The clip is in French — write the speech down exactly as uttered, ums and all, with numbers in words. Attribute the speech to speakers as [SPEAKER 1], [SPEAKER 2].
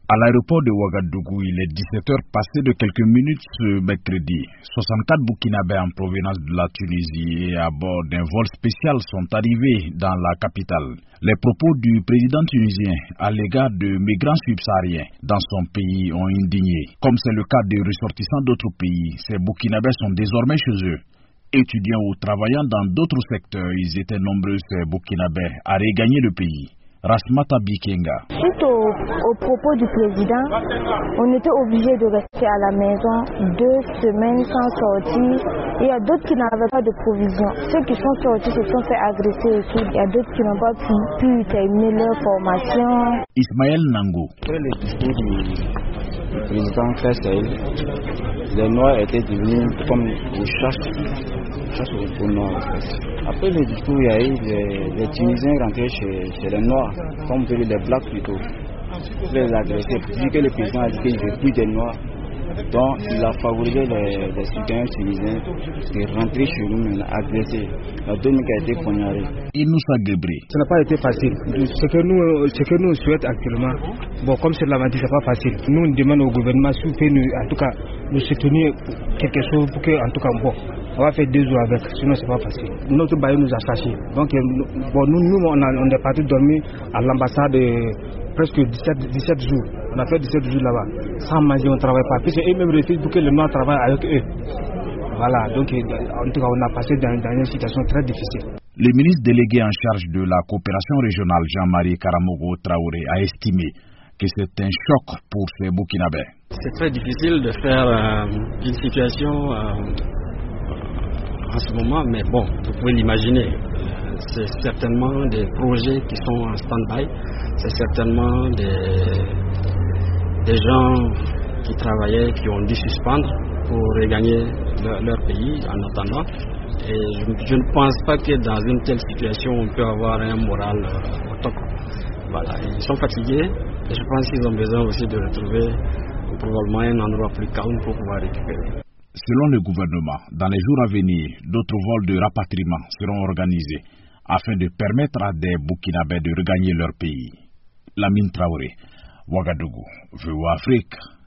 [SPEAKER 1] À l'aéroport de Ouagadougou, il est dix-sept heures passées de quelques minutes ce mercredi. soixante-quatre Burkinabés en provenance de la Tunisie et à bord d'un vol spécial sont arrivés dans la capitale. Les propos du président tunisien à l'égard de migrants subsahariens dans son pays ont indigné. Comme c'est le cas des ressortissants d'autres pays, ces Burkinabés sont désormais chez eux. Étudiants ou travaillant dans d'autres secteurs, ils étaient nombreux ces Burkinabés à regagner le pays. Rasmata Bikenga.
[SPEAKER 2] Suite au, au propos du président, on était obligé de rester à la maison deux semaines sans sortir. Il y a d'autres qui n'avaient pas de provisions. Ceux qui sont sortis se sont fait agresser et tout. Il y a d'autres qui n'ont pas pu, pu terminer leur formation.
[SPEAKER 1] Ismaël Nango.
[SPEAKER 3] Après le discours du, du président Faisal, les Noirs étaient devenus comme des chasses, chasses aux Noirs. Après le discours, il y a eu les, les Tunisiens rentrés chez, chez les Noirs, comme on peut dire les Blacks plutôt, les agressés. Vu que le président a dit qu'il ne veut plus des Noirs, donc il a favorisé les, les citoyens tunisiens de rentrer chez nous, agressés. La donnée a été poignardée.
[SPEAKER 1] Inoussa Gebri.
[SPEAKER 4] Ça n'a pas été facile. Ce que nous, ce que nous souhaitons actuellement, bon, comme c'est l'a dit, c'est pas facile. Nous, on demande au gouvernement s'il peut nous, en tout cas, nous soutenir quelque chose pour que, en tout cas, bon, on va faire deux jours avec, sinon c'est pas facile. Notre bailleur nous a sachés. Donc, bon, nous, nous on, a, on est parti dormir à l'ambassade presque dix-sept jours. On a fait dix-sept jours là-bas. Sans manger, on ne travaille pas. Puis c'est eux-mêmes refusent pour que les Noirs travaillent avec eux. Voilà, donc en tout cas, on a passé dans, dans une situation très difficile.
[SPEAKER 1] Le ministre délégué en charge de la coopération régionale, Jean-Marie Karamogo Traoré, a estimé que c'est un choc pour ces Burkinabés.
[SPEAKER 5] C'est très difficile de faire euh, une situation euh, en ce moment, mais bon, vous pouvez l'imaginer. C'est certainement des projets qui sont en stand-by, c'est certainement des, des gens qui travaillaient, qui ont dû suspendre pour regagner leur, leur pays en attendant. Et je, je ne pense pas que dans une telle situation, on peut avoir un moral euh, au top. Voilà, ils sont fatigués et je pense qu'ils ont besoin aussi de retrouver probablement un endroit plus calme pour pouvoir récupérer.
[SPEAKER 1] Selon le gouvernement, dans les jours à venir, d'autres vols de rapatriement seront organisés afin de permettre à des Burkinabés de regagner leur pays. Lamine Traoré, Ouagadougou, V O A Afrique.